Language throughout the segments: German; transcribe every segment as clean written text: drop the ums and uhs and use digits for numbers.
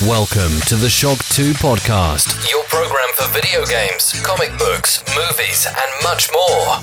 Welcome to the Shock 2 podcast, your program for video games, comic books, movies and much more.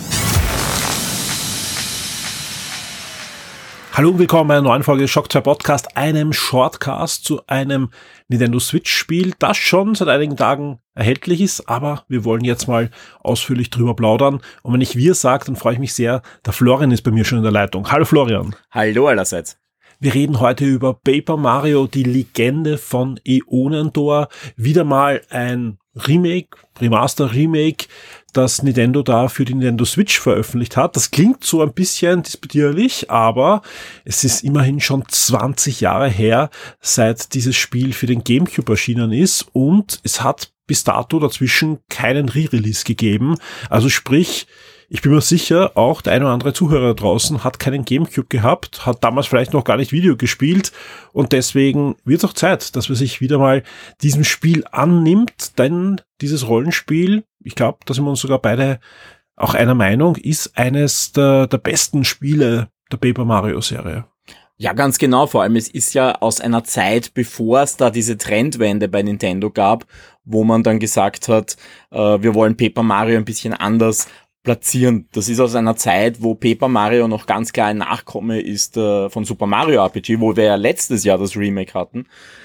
Hallo und willkommen bei einer neuen Folge des Shock 2 Podcast, einem Shortcast zu einem Nintendo Switch Spiel, das schon seit einigen Tagen erhältlich ist, aber wir wollen jetzt mal ausführlich drüber plaudern. Und wenn ich wir sage, dann freue ich mich sehr, der Florian ist bei mir schon in der Leitung. Hallo Florian. Hallo allerseits. Wir reden heute über Paper Mario, die Legende von Äonentor. Wieder mal ein Remake, Remaster-Remake, das Nintendo da für die Nintendo Switch veröffentlicht hat. Das klingt so ein bisschen disputierlich, aber es ist immerhin schon 20 Jahre her, seit dieses Spiel für den GameCube erschienen ist, und es hat bis dato dazwischen keinen Re-Release gegeben. Also sprich, ich bin mir sicher, auch der ein oder andere Zuhörer draußen hat keinen GameCube gehabt, hat damals vielleicht noch gar nicht Video gespielt, und deswegen wird es auch Zeit, dass man sich wieder mal diesem Spiel annimmt, denn dieses Rollenspiel, ich glaube, da sind wir uns sogar beide auch einer Meinung, ist eines der besten Spiele der Paper Mario Serie. Ja, ganz genau. Vor allem, es ist ja aus einer Zeit, bevor es da diese Trendwende bei Nintendo gab, wo man dann gesagt hat, wir wollen Paper Mario ein bisschen anders platzieren. Das ist aus einer Zeit, wo Paper Mario noch ganz klar ein Nachkomme ist von Super Mario RPG, wo wir ja letztes Jahr das Remake hatten.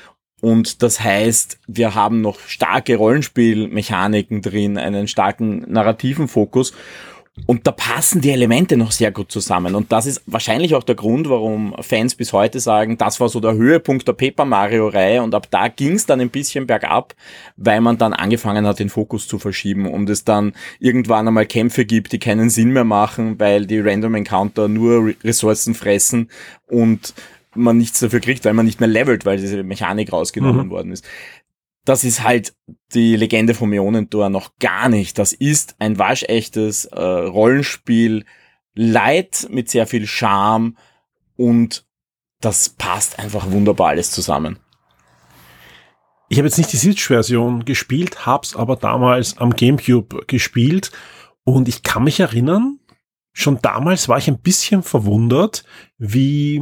Und das heißt, wir haben noch starke Rollenspielmechaniken drin, einen starken narrativen Fokus. Und da passen die Elemente noch sehr gut zusammen. Und das ist wahrscheinlich auch der Grund, warum Fans bis heute sagen, das war so der Höhepunkt der Paper Mario-Reihe, und ab da ging es dann ein bisschen bergab, weil man dann angefangen hat, den Fokus zu verschieben und es dann irgendwann einmal Kämpfe gibt, die keinen Sinn mehr machen, weil die Random Encounter nur Ressourcen fressen und man nichts dafür kriegt, weil man nicht mehr levelt, weil diese Mechanik rausgenommen worden ist. Das ist halt die Legende vom Äonentor noch gar nicht. Das ist ein waschechtes Rollenspiel, light mit sehr viel Charme, und das passt einfach wunderbar alles zusammen. Ich habe jetzt nicht die Switch-Version gespielt, hab's aber damals am GameCube gespielt, und ich kann mich erinnern, schon damals war ich ein bisschen verwundert, wie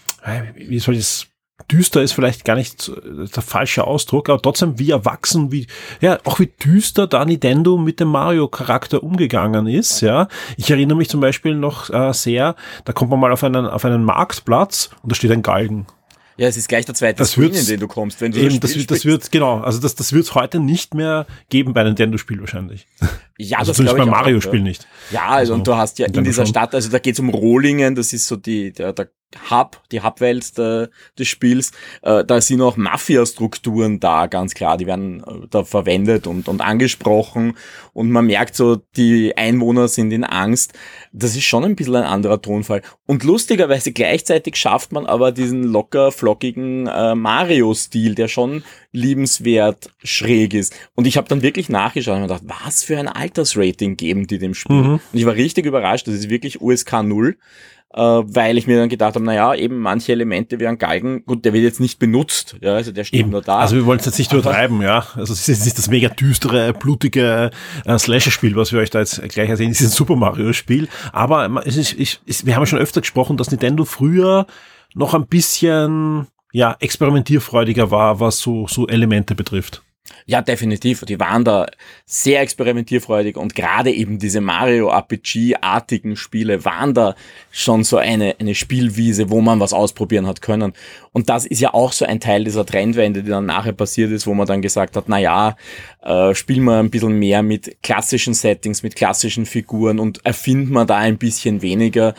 soll ich das, düster ist vielleicht gar nicht der falsche Ausdruck, aber trotzdem wie erwachsen, auch wie düster da Nintendo mit dem Mario-Charakter umgegangen ist, ja. Ich erinnere mich zum Beispiel noch sehr, da kommt man mal auf einen Marktplatz und da steht ein Galgen. Ja, es ist gleich der zweite Screen, in den du kommst, wenn du eben, das wird es heute nicht mehr geben bei Nintendo-Spiel wahrscheinlich. Ja, also das glaube ich beim auch, Mario-Spiel nicht. Ja, also und du hast ja in dieser Stadt, also da geht's um Rohlingen, das ist so der Hub, die Hubwelt des Spiels. Da sind auch Mafia-Strukturen da, ganz klar, die werden da verwendet und angesprochen, und man merkt so, die Einwohner sind in Angst. Das ist schon ein bisschen ein anderer Tonfall. Und lustigerweise gleichzeitig schafft man aber diesen locker flockigen Mario-Stil, der schon liebenswert schräg ist. Und ich habe dann wirklich nachgeschaut und mir gedacht, was für ein Altersrating geben die dem Spiel? Und ich war richtig überrascht, das ist wirklich USK 0. Weil ich mir dann gedacht habe, eben manche Elemente wie ein Galgen, gut, der wird jetzt nicht benutzt, ja, also der steht nur da. Also wir wollen es jetzt nicht übertreiben, ja. Also es ist jetzt nicht das mega düstere, blutige Slasher-Spiel, was wir euch da jetzt gleich erzählen, es ist ein Super Mario-Spiel, aber wir haben ja schon öfter gesprochen, dass Nintendo früher noch ein bisschen, experimentierfreudiger war, was so Elemente betrifft. Ja, definitiv. Die waren da sehr experimentierfreudig, und gerade eben diese Mario-RPG-artigen Spiele waren da schon so eine Spielwiese, wo man was ausprobieren hat können. Und das ist ja auch so ein Teil dieser Trendwende, die dann nachher passiert ist, wo man dann gesagt hat, spielen wir ein bisschen mehr mit klassischen Settings, mit klassischen Figuren und erfinden wir da ein bisschen weniger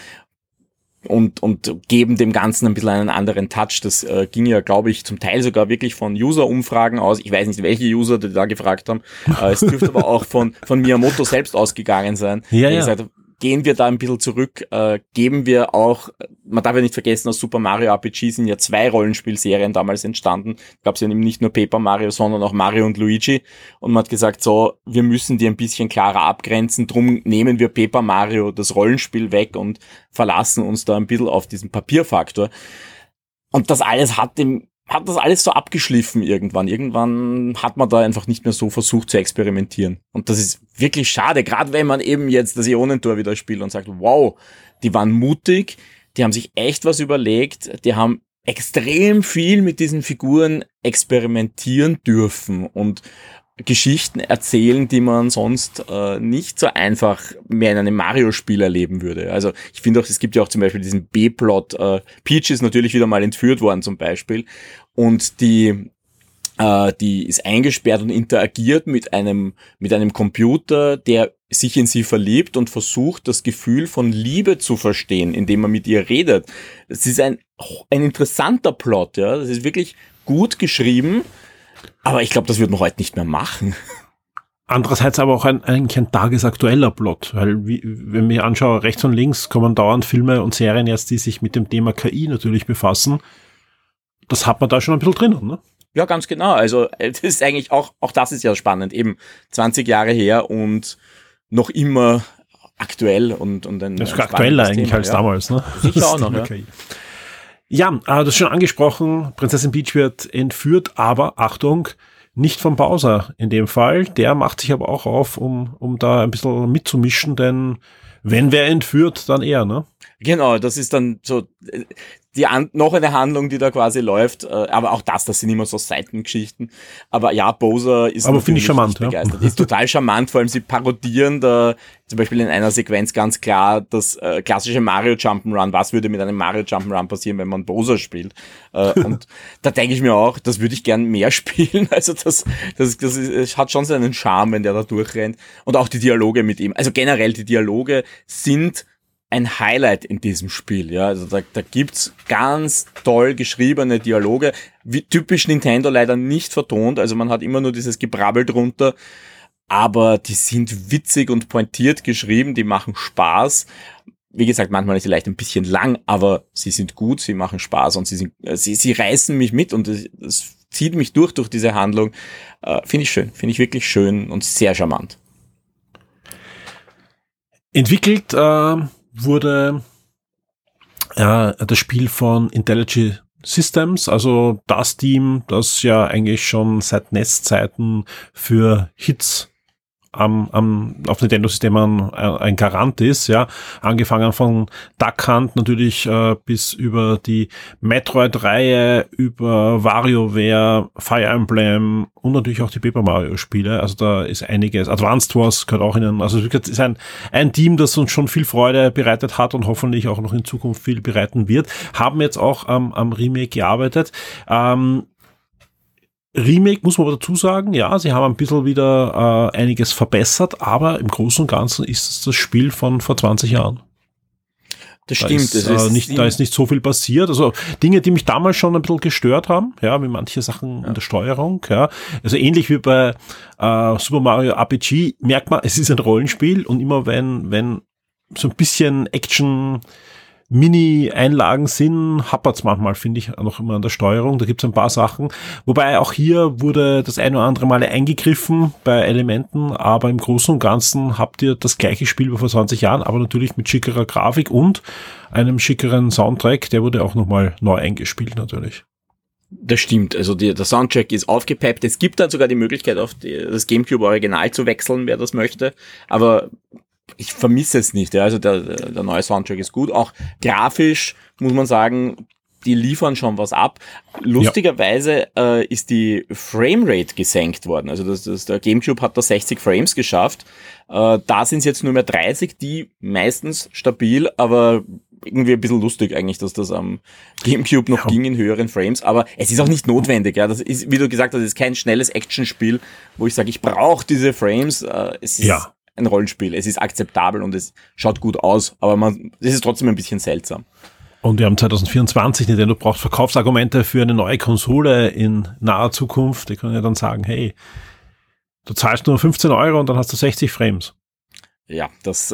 und geben dem Ganzen ein bisschen einen anderen Touch. Das ging ja, glaube ich, zum Teil sogar wirklich von User-Umfragen aus. Ich weiß nicht, welche User die da gefragt haben. Es dürfte aber auch von Miyamoto selbst ausgegangen sein. Ja. Gesagt, gehen wir da ein bisschen zurück, geben wir auch, man darf ja nicht vergessen, aus Super Mario RPG sind ja 2 Rollenspielserien damals entstanden. Gab es ja nicht nur Paper Mario, sondern auch Mario und Luigi. Und man hat gesagt, so, wir müssen die ein bisschen klarer abgrenzen, drum nehmen wir Paper Mario das Rollenspiel weg und verlassen uns da ein bisschen auf diesen Papierfaktor. Und das alles hat das alles so abgeschliffen irgendwann. Irgendwann hat man da einfach nicht mehr so versucht zu experimentieren. Und das ist wirklich schade, gerade wenn man eben jetzt das Äonentor wieder spielt und sagt, wow, die waren mutig, die haben sich echt was überlegt, die haben extrem viel mit diesen Figuren experimentieren dürfen und Geschichten erzählen, die man sonst nicht so einfach mehr in einem Mario-Spiel erleben würde. Also ich finde auch, es gibt ja auch zum Beispiel diesen B-Plot. Peach ist natürlich wieder mal entführt worden zum Beispiel und die ist eingesperrt und interagiert mit einem Computer, der sich in sie verliebt und versucht, das Gefühl von Liebe zu verstehen, indem man mit ihr redet. Das ist ein interessanter Plot, ja. Das ist wirklich gut geschrieben, aber ich glaube, das wird man heute nicht mehr machen. Andererseits aber auch eigentlich ein tagesaktueller Plot, weil wenn ich mir anschaue, rechts und links kommen dauernd Filme und Serien jetzt, die sich mit dem Thema KI natürlich befassen. Das hat man da schon ein bisschen drinnen, ne? Ja, ganz genau. Also das ist eigentlich auch das ist ja spannend, eben 20 Jahre her und noch immer aktuell und ein das ist aktueller eigentlich Thema, als damals, ne? Sicher auch noch, ja. Ja, du hast schon angesprochen, Prinzessin Peach wird entführt, aber Achtung, nicht von Bowser in dem Fall. Der macht sich aber auch auf, um da ein bisschen mitzumischen, denn wenn wer entführt, dann er, ne? Genau, das ist dann so noch eine Handlung, die da quasi läuft, aber auch das sind immer so Seitengeschichten. Aber ja, Bowser ist aber finde ich charmant, ja. begeistert. Ist total charmant, vor allem sie parodieren da zum Beispiel in einer Sequenz ganz klar das klassische Mario Jump'n'Run. Was würde mit einem Mario Jump'n'Run passieren, wenn man Bowser spielt? Und da denke ich mir auch, das würde ich gern mehr spielen. Also das hat schon seinen Charme, wenn der da durchrennt. Und auch die Dialoge mit ihm. Also generell die Dialoge sind ein Highlight in diesem Spiel, ja. Also da gibt's ganz toll geschriebene Dialoge, wie typisch Nintendo leider nicht vertont, also man hat immer nur dieses Gebrabbel drunter, aber die sind witzig und pointiert geschrieben, die machen Spaß. Wie gesagt, manchmal ist sie vielleicht ein bisschen lang, aber sie sind gut, sie machen Spaß und sie reißen mich mit und es zieht mich durch diese Handlung. Finde ich schön, finde ich wirklich schön und sehr charmant. Entwickelt wurde das Spiel von Intelligent Systems, also das Team, das ja eigentlich schon seit NES-Zeiten für Hits auf Nintendo-Systemen ein Garant ist, ja, angefangen von Duck Hunt natürlich bis über die Metroid-Reihe, über WarioWare, Fire Emblem und natürlich auch die Paper Mario-Spiele, also da ist einiges, Advanced Wars gehört auch in also es ist ein Team, das uns schon viel Freude bereitet hat und hoffentlich auch noch in Zukunft viel bereiten wird, haben jetzt auch am Remake gearbeitet. Remake muss man aber dazu sagen, ja, sie haben ein bisschen wieder einiges verbessert, aber im Großen und Ganzen ist es das Spiel von vor 20 Jahren. Das stimmt. Da ist nicht so viel passiert. Also Dinge, die mich damals schon ein bisschen gestört haben, ja, wie manche Sachen in der Steuerung, ja. Also ähnlich wie bei Super Mario RPG merkt man, es ist ein Rollenspiel und immer wenn so ein bisschen Action Mini-Einlagen sind, happert's manchmal, finde ich, noch immer an der Steuerung. Da gibt's ein paar Sachen. Wobei auch hier wurde das ein oder andere Mal eingegriffen bei Elementen, aber im Großen und Ganzen habt ihr das gleiche Spiel wie vor 20 Jahren, aber natürlich mit schickerer Grafik und einem schickeren Soundtrack. Der wurde auch nochmal neu eingespielt, natürlich. Das stimmt, also der Soundtrack ist aufgepeppt. Es gibt dann sogar die Möglichkeit, auf das GameCube Original zu wechseln, wer das möchte, aber ich vermisse es nicht, ja. Also der neue Soundtrack ist gut. Auch grafisch muss man sagen, die liefern schon was ab. Lustigerweise ist die Framerate gesenkt worden. Also der GameCube hat da 60 Frames geschafft. Da sind es jetzt nur mehr 30, die meistens stabil, aber irgendwie ein bisschen lustig eigentlich, dass das am GameCube noch ging in höheren Frames. Aber es ist auch nicht notwendig. Ja. Das ist, wie du gesagt hast, es ist kein schnelles Actionspiel, wo ich sage, ich brauche diese Frames. Es ist ein Rollenspiel. Es ist akzeptabel und es schaut gut aus, aber es ist trotzdem ein bisschen seltsam. Und wir haben 2024, Nintendo braucht Verkaufsargumente für eine neue Konsole in naher Zukunft. Die können ja dann sagen, hey, du zahlst nur 15 € und dann hast du 60 Frames. Ja, das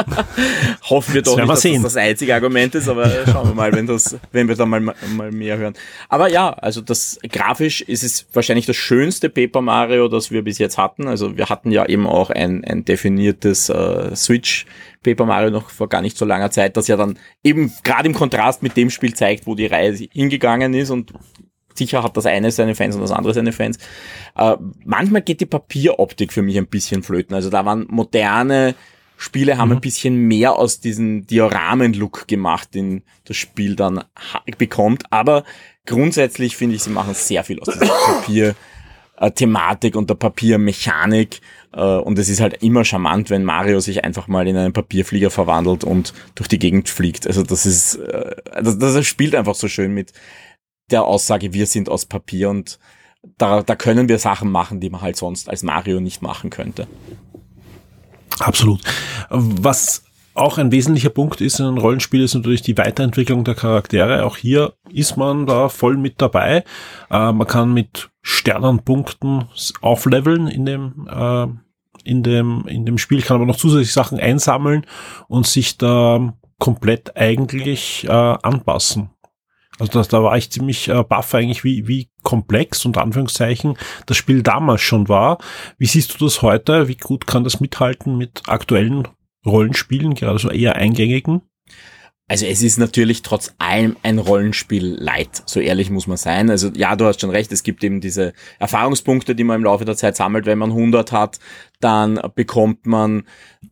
hoffen wir doch nicht, dass das einzige Argument ist, aber schauen wir mal, wenn wir da mal mehr hören. Aber ja, also das grafisch ist es wahrscheinlich das schönste Paper Mario, das wir bis jetzt hatten. Also wir hatten ja eben auch ein definiertes Switch Paper Mario noch vor gar nicht so langer Zeit, das ja dann eben gerade im Kontrast mit dem Spiel zeigt, wo die Reihe hingegangen ist und sicher hat das eine seine Fans und das andere seine Fans. Manchmal geht die Papieroptik für mich ein bisschen flöten. Also da waren moderne Spiele haben ein bisschen mehr aus diesem Dioramen-Look gemacht, den das Spiel dann bekommt. Aber grundsätzlich finde ich, sie machen sehr viel aus dieser Papier-Thematik und der Papiermechanik. Und es ist halt immer charmant, wenn Mario sich einfach mal in einen Papierflieger verwandelt und durch die Gegend fliegt. Also das spielt einfach so schön mit der Aussage, wir sind aus Papier, und da können wir Sachen machen, die man halt sonst als Mario nicht machen könnte. Absolut. Was auch ein wesentlicher Punkt ist in einem Rollenspiel, ist natürlich die Weiterentwicklung der Charaktere. Auch hier ist man da voll mit dabei. Man kann mit Sternenpunkten aufleveln in dem Spiel, kann aber noch zusätzlich Sachen einsammeln und sich da komplett eigentlich anpassen. Also da war ich ziemlich baff eigentlich, wie komplex, unter Anführungszeichen, das Spiel damals schon war. Wie siehst du das heute? Wie gut kann das mithalten mit aktuellen Rollenspielen, gerade so eher eingängigen? Also es ist natürlich trotz allem ein Rollenspiel light, so ehrlich muss man sein. Also ja, du hast schon recht, es gibt eben diese Erfahrungspunkte, die man im Laufe der Zeit sammelt. Wenn man 100 hat, dann bekommt man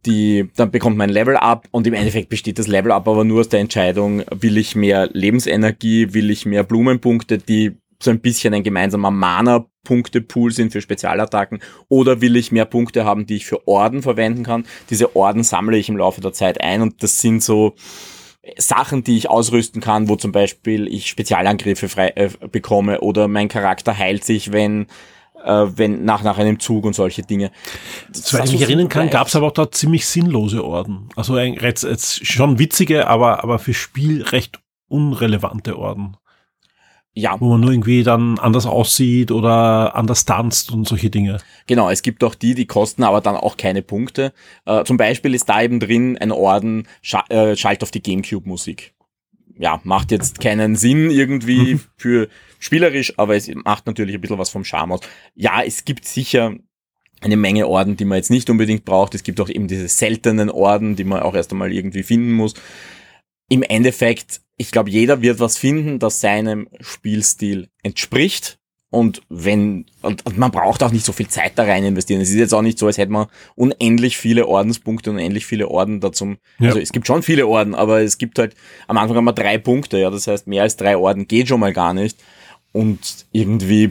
ein Level-Up, und im Endeffekt besteht das Level-Up aber nur aus der Entscheidung, will ich mehr Lebensenergie, will ich mehr Blumenpunkte, die so ein bisschen ein gemeinsamer Mana-Punkte-Pool sind für Spezialattacken, oder will ich mehr Punkte haben, die ich für Orden verwenden kann. Diese Orden sammle ich im Laufe der Zeit ein, und das sind so Sachen, die ich ausrüsten kann, wo zum Beispiel ich Spezialangriffe bekomme, oder mein Charakter heilt sich, wenn nach einem Zug und solche Dinge. Soweit ich mich erinnern kann, gab es aber auch da ziemlich sinnlose Orden. Also jetzt schon witzige, aber für Spiel recht unrelevante Orden. Ja. Wo man nur irgendwie dann anders aussieht oder anders tanzt und solche Dinge. Genau, es gibt auch die kosten aber dann auch keine Punkte. Zum Beispiel ist da eben drin ein Orden, schalt auf die Gamecube-Musik. Ja, macht jetzt keinen Sinn irgendwie für spielerisch, aber es macht natürlich ein bisschen was vom Charme aus. Ja, es gibt sicher eine Menge Orden, die man jetzt nicht unbedingt braucht. Es gibt auch eben diese seltenen Orden, die man auch erst einmal irgendwie finden muss. Im Endeffekt, ich glaube, jeder wird was finden, das seinem Spielstil entspricht. Und man braucht auch nicht so viel Zeit da rein investieren. Es ist jetzt auch nicht so, als hätte man unendlich viele Ordenspunkte und unendlich viele Orden dazu. Ja. Also es gibt schon viele Orden, aber es gibt halt, am Anfang haben wir 3 Punkte, ja, das heißt, mehr als 3 Orden geht schon mal gar nicht. Und irgendwie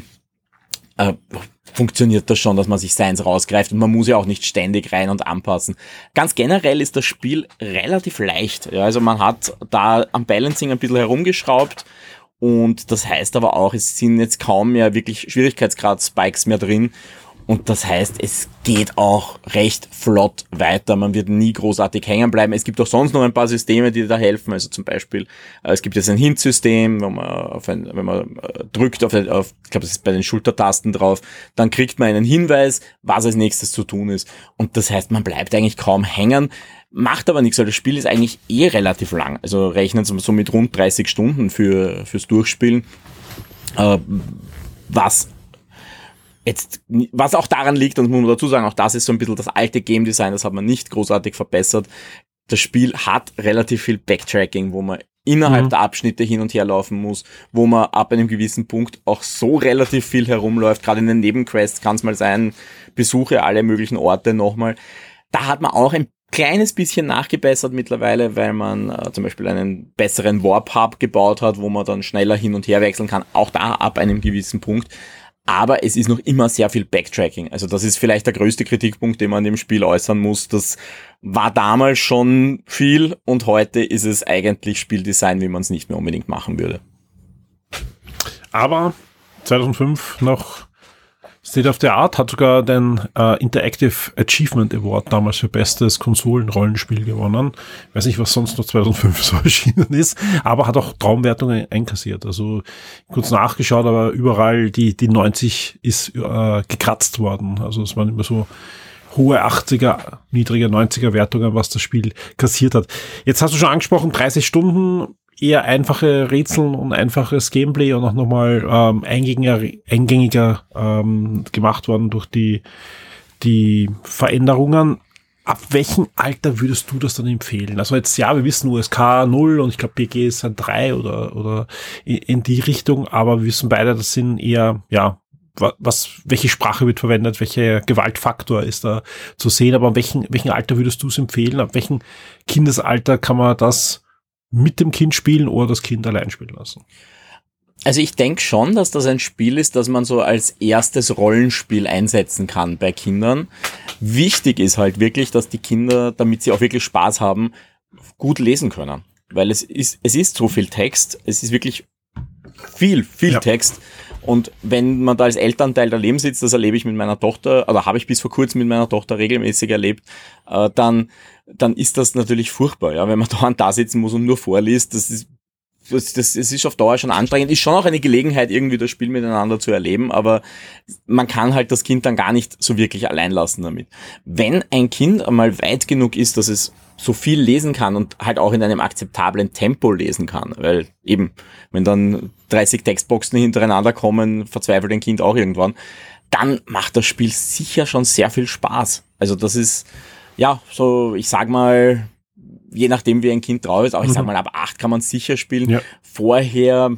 funktioniert das schon, dass man sich seins rausgreift, und man muss ja auch nicht ständig rein und anpassen. Ganz generell ist das Spiel relativ leicht. Ja, also man hat da am Balancing ein bisschen herumgeschraubt, und das heißt aber auch, es sind jetzt kaum mehr wirklich Schwierigkeitsgrad-Spikes mehr drin. Und das heißt, es geht auch recht flott weiter. Man wird nie großartig hängen bleiben. Es gibt auch sonst noch ein paar Systeme, die da helfen. Also zum Beispiel, es gibt jetzt ein Hint-System, wenn man drückt ich glaube, das ist bei den Schultertasten drauf, dann kriegt man einen Hinweis, was als nächstes zu tun ist. Und das heißt, man bleibt eigentlich kaum hängen. Macht aber nichts, weil das Spiel ist eigentlich relativ lang. Also rechnen Sie so mit rund 30 Stunden fürs Durchspielen. Was auch daran liegt, und muss man dazu sagen, auch das ist so ein bisschen das alte Game Design, das hat man nicht großartig verbessert. Das Spiel hat relativ viel Backtracking, wo man innerhalb der Abschnitte hin und her laufen muss, wo man ab einem gewissen Punkt auch so relativ viel herumläuft. Gerade in den Nebenquests kann es mal sein, besuche alle möglichen Orte nochmal. Da hat man auch ein kleines bisschen nachgebessert mittlerweile, weil man zum Beispiel einen besseren Warp-Hub gebaut hat, wo man dann schneller hin und her wechseln kann, auch da ab einem gewissen Punkt. Aber es ist noch immer sehr viel Backtracking. Also das ist vielleicht der größte Kritikpunkt, den man dem Spiel äußern muss. Das war damals schon viel, und heute ist es eigentlich Spieldesign, wie man es nicht mehr unbedingt machen würde. Aber 2005 noch State of the Art, hat sogar den Interactive Achievement Award damals für bestes Konsolen-Rollenspiel gewonnen. Ich weiß nicht, was sonst noch 2005 so erschienen ist, aber hat auch Traumwertungen einkassiert. Also kurz nachgeschaut, aber überall die 90 ist gekratzt worden. Also es waren immer so hohe 80er, niedrige 90er Wertungen, was das Spiel kassiert hat. Jetzt hast du schon angesprochen, 30 Stunden, eher einfache Rätsel und einfaches Gameplay und auch nochmal eingängiger gemacht worden durch die Veränderungen. Ab welchem Alter würdest du das dann empfehlen? Also jetzt, ja, wir wissen USK 0 und ich glaube PG ist ein 3 oder in die Richtung, aber wir wissen beide, das sind eher, ja, welche Sprache wird verwendet, welcher Gewaltfaktor ist da zu sehen, aber an welchem Alter würdest du es empfehlen? Ab welchem Kindesalter kann man das mit dem Kind spielen oder das Kind allein spielen lassen? Also ich denke schon, dass das ein Spiel ist, das man so als erstes Rollenspiel einsetzen kann bei Kindern. Wichtig ist halt wirklich, dass die Kinder, damit sie auch wirklich Spaß haben, gut lesen können. Weil es ist so viel Text, es ist wirklich viel Text. Und wenn man da als Elternteil daneben sitzt, das erlebe ich mit meiner Tochter, oder habe ich bis vor kurzem mit meiner Tochter regelmäßig erlebt, dann ist das natürlich furchtbar, ja, wenn man da sitzen muss und nur vorliest. Das ist auf Dauer schon anstrengend. Ist schon auch eine Gelegenheit, irgendwie das Spiel miteinander zu erleben, aber man kann halt das Kind dann gar nicht so wirklich allein lassen damit. Wenn ein Kind einmal weit genug ist, dass es so viel lesen kann und halt auch in einem akzeptablen Tempo lesen kann, weil eben, wenn dann 30 Textboxen hintereinander kommen, verzweifelt ein Kind auch irgendwann, dann macht das Spiel sicher schon sehr viel Spaß. Also das ist, ja, so, ich sag mal, je nachdem wie ein Kind drauf ist, auch ich sag mal, ab 8 kann man sicher spielen. Ja. Vorher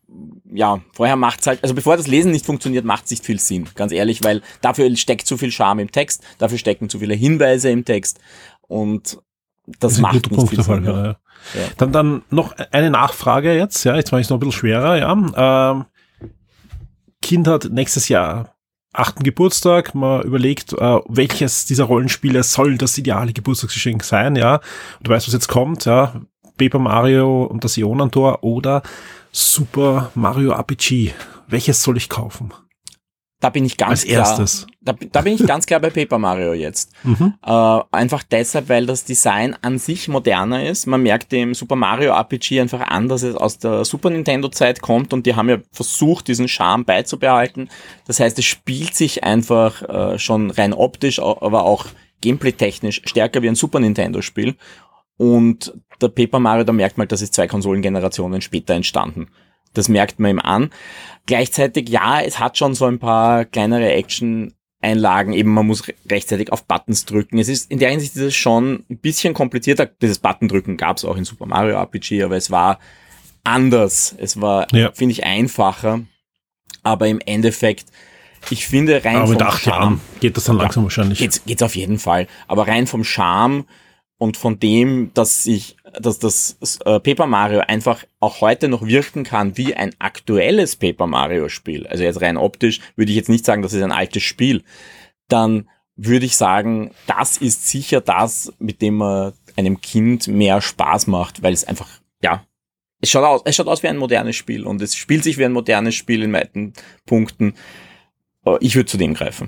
macht's halt, also bevor das Lesen nicht funktioniert, macht's nicht viel Sinn, ganz ehrlich, weil dafür steckt zu viel Charme im Text, dafür stecken zu viele Hinweise im Text und das macht nicht viel Sinn. Ja. Dann noch eine Nachfrage jetzt mache ich es noch ein bisschen schwerer, ja. Kind hat nächstes Jahr 8. Geburtstag, man überlegt, welches dieser Rollenspiele soll das ideale Geburtstagsgeschenk sein, ja. Und du weißt, was jetzt kommt, ja. Paper Mario und das Ionentor oder Super Mario RPG. Welches soll ich kaufen? Da bin ich ganz klar. Als erstes. Da bin ich ganz klar bei Paper Mario jetzt. Einfach deshalb, weil das Design an sich moderner ist. Man merkt dem Super Mario RPG einfach an, dass es aus der Super Nintendo Zeit kommt und die haben ja versucht, diesen Charme beizubehalten. Das heißt, es spielt sich einfach schon rein optisch, aber auch gameplay-technisch stärker wie ein Super Nintendo Spiel. Und der Paper Mario, da merkt man, das ist 2 Konsolengenerationen später entstanden. Das merkt man ihm an. Gleichzeitig, ja, es hat schon so ein paar kleinere Action-Einlagen. Eben, man muss rechtzeitig auf Buttons drücken. Es ist, in der Hinsicht ist es schon ein bisschen komplizierter. Dieses Button-Drücken gab es auch in Super Mario RPG, aber es war anders. Es war, finde ich, einfacher. Aber im Endeffekt, ich finde rein vom mit 8 Jahren geht das dann langsam wahrscheinlich. Geht's auf jeden Fall. Aber rein vom Charme und von dem, dass das Paper Mario einfach auch heute noch wirken kann wie ein aktuelles Paper Mario Spiel, also jetzt rein optisch würde ich jetzt nicht sagen, das ist ein altes Spiel, dann würde ich sagen, das ist sicher das, mit dem man einem Kind mehr Spaß macht, weil es einfach, ja, es schaut aus wie ein modernes Spiel und es spielt sich wie ein modernes Spiel in weiten Punkten. Ich würde zu dem greifen.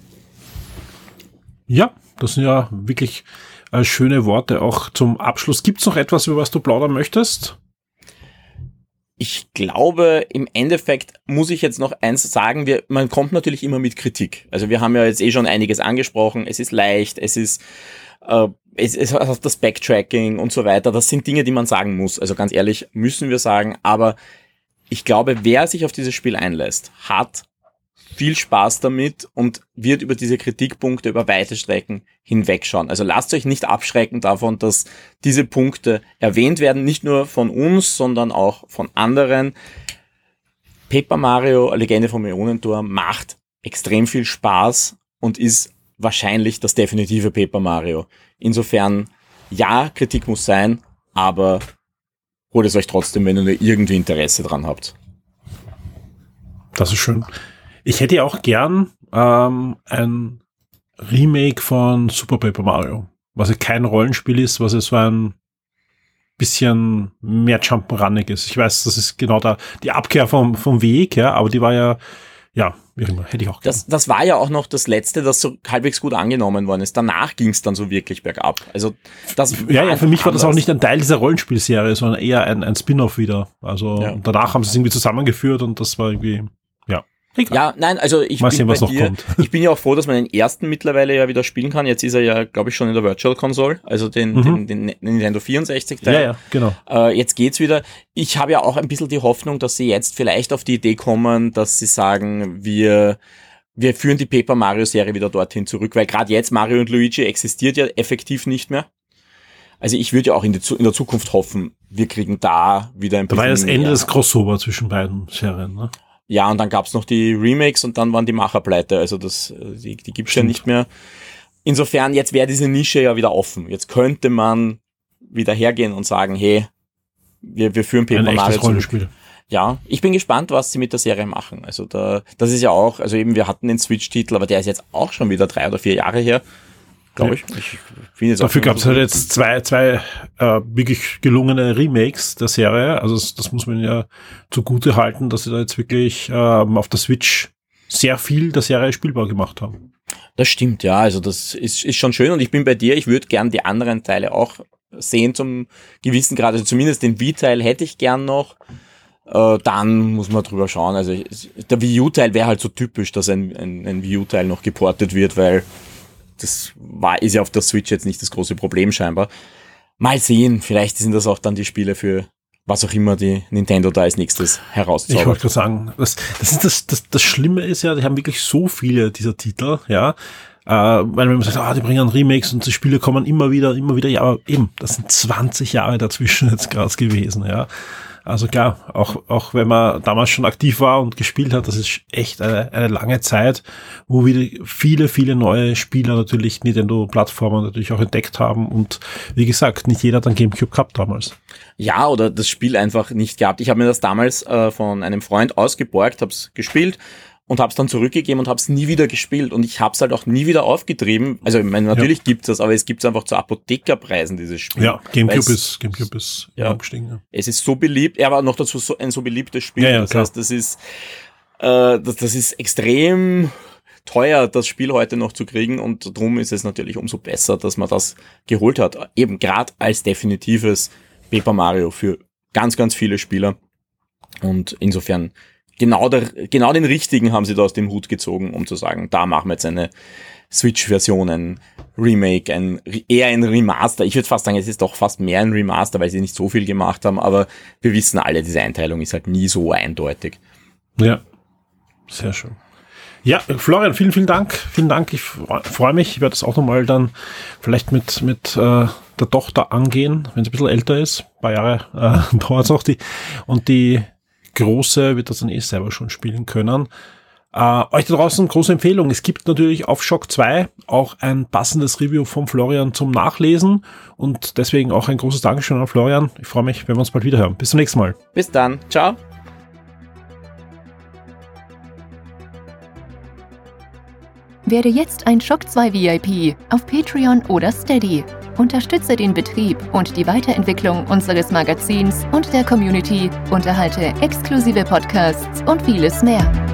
Ja, das sind ja wirklich schöne Worte auch zum Abschluss. Gibt's noch etwas, über was du plaudern möchtest? Ich glaube, im Endeffekt muss ich jetzt noch eins sagen, man kommt natürlich immer mit Kritik. Also wir haben ja jetzt schon einiges angesprochen. Es ist leicht, es hat das Backtracking und so weiter. Das sind Dinge, die man sagen muss. Also ganz ehrlich, müssen wir sagen. Aber ich glaube, wer sich auf dieses Spiel einlässt, hat viel Spaß damit und wird über diese Kritikpunkte über weite Strecken hinwegschauen. Also lasst euch nicht abschrecken davon, dass diese Punkte erwähnt werden, nicht nur von uns, sondern auch von anderen. Paper Mario, Legende vom Ionentor, macht extrem viel Spaß und ist wahrscheinlich das definitive Paper Mario. Insofern, ja, Kritik muss sein, aber holt es euch trotzdem, wenn ihr nur irgendwie Interesse dran habt. Das ist schön. Ich hätte ja auch gern ein Remake von Super Paper Mario, was ja kein Rollenspiel ist, was ja so ein bisschen mehr Jump'n'Runnig ist. Ich weiß, das ist genau die Abkehr vom Weg, ja, aber die war ja, wie immer, hätte ich auch gern. Das war ja auch noch das Letzte, das so halbwegs gut angenommen worden ist. Danach ging es dann so wirklich bergab. Also das ja, für mich war das auch nicht ein Teil dieser Rollenspielserie, sondern eher ein Spin-off wieder. Also danach haben sie es irgendwie zusammengeführt und das war irgendwie, egal. Ja, nein, also ich bin ja auch froh, dass man den ersten mittlerweile ja wieder spielen kann. Jetzt ist er ja, glaube ich, schon in der Virtual Console, also den Nintendo 64-Teil. Ja, genau. Jetzt geht's wieder. Ich habe ja auch ein bisschen die Hoffnung, dass sie jetzt vielleicht auf die Idee kommen, dass sie sagen, wir führen die Paper Mario Serie wieder dorthin zurück, weil gerade jetzt Mario und Luigi existiert ja effektiv nicht mehr. Also ich würde ja auch in der Zukunft hoffen, wir kriegen da wieder ein bisschen. Da war ja das Ende des Crossover zwischen beiden Serien, ne? Ja, und dann gab's noch die Remakes und dann waren die Macher pleite. Also die gibt's ja nicht mehr. Insofern, jetzt wäre diese Nische ja wieder offen. Jetzt könnte man wieder hergehen und sagen, hey, wir führen Paper Mario zurück. Ja, ich bin gespannt, was sie mit der Serie machen. Also das ist ja auch, also eben wir hatten den Switch-Titel, aber der ist jetzt auch schon wieder 3 oder 4 Jahre her, glaube ich. Dafür gab es halt jetzt zwei wirklich gelungene Remakes der Serie. Also das muss man ja zugute halten, dass sie da jetzt wirklich auf der Switch sehr viel der Serie spielbar gemacht haben. Das stimmt, ja. Also das ist schon schön und ich bin bei dir. Ich würde gern die anderen Teile auch sehen zum gewissen Grad. Also zumindest den Wii-Teil hätte ich gern noch. Dann muss man drüber schauen. Also der Wii U-Teil wäre halt so typisch, dass ein Wii U-Teil noch geportet wird, weil ist ja auf der Switch jetzt nicht das große Problem scheinbar. Mal sehen, vielleicht sind das auch dann die Spiele für was auch immer die Nintendo da als nächstes herauszaubert. Ich wollte gerade sagen, das Schlimme ist ja, die haben wirklich so viele dieser Titel, ja, weil wenn man sagt, die bringen Remakes und die Spiele kommen immer wieder, ja, aber eben, das sind 20 Jahre dazwischen jetzt gerade gewesen, ja. Also klar, auch wenn man damals schon aktiv war und gespielt hat, das ist echt eine lange Zeit, wo wieder viele neue Spieler natürlich Nintendo-Plattformen natürlich auch entdeckt haben und wie gesagt, nicht jeder hat einen GameCube gehabt damals. Ja, oder das Spiel einfach nicht gehabt. Ich habe mir das damals von einem Freund ausgeborgt, habe es gespielt und habe es dann zurückgegeben und habe es nie wieder gespielt und ich habe es halt auch nie wieder aufgetrieben. Also ich meine, natürlich gibt's das, aber es gibt's einfach zu Apothekerpreisen, dieses Spiel. Ja, GameCube ist abgestiegen. Ja. Es ist so beliebt, er war noch dazu ein so beliebtes Spiel. Ja, das heißt, das ist extrem teuer, das Spiel heute noch zu kriegen und drum ist es natürlich umso besser, dass man das geholt hat. Eben gerade als definitives Paper Mario für ganz, ganz viele Spieler und insofern genau den richtigen haben sie da aus dem Hut gezogen, um zu sagen, da machen wir jetzt eine Switch-Version, ein Remake, eher ein Remaster. Ich würde fast sagen, es ist doch fast mehr ein Remaster, weil sie nicht so viel gemacht haben, aber wir wissen alle, diese Einteilung ist halt nie so eindeutig. Ja, sehr schön. Ja, Florian, vielen Dank. Ich freue mich. Ich werde das auch nochmal dann vielleicht mit der Tochter angehen, wenn sie ein bisschen älter ist. Ein paar Jahre dauert es noch. Die Große wird das dann selber schon spielen können. Euch da draußen große Empfehlung. Es gibt natürlich auf Shock 2 auch ein passendes Review von Florian zum Nachlesen und deswegen auch ein großes Dankeschön an Florian. Ich freue mich, wenn wir uns bald wieder hören. Bis zum nächsten Mal. Bis dann. Ciao. Werde jetzt ein Shock 2 VIP auf Patreon oder Steady. Unterstütze den Betrieb und die Weiterentwicklung unseres Magazins und der Community, unterhalte exklusive Podcasts und vieles mehr.